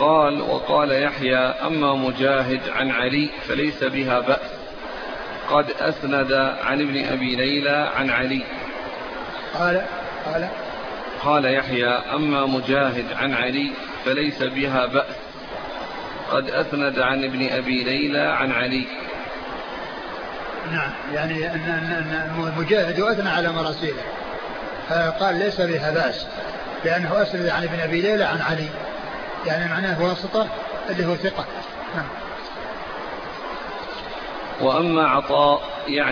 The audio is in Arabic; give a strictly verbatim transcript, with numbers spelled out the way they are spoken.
قال وقال يحيى أما مجاهد عن علي فليس بها بأس قد أسند عن ابن أبي ليلى عن علي. قال قال قال يحيى أما مجاهد عن علي فليس بها بأس قد أسند عن ابن أبي ليلى عن علي. نعم يعني أن أن مجاهد أثنى على مراسيله قال ليس بها بأس لأنه أسند عن ابن أبي ليلى عن علي يعني معناه واسطة اللي هو ثقة. نعم. وأما عطاء يعني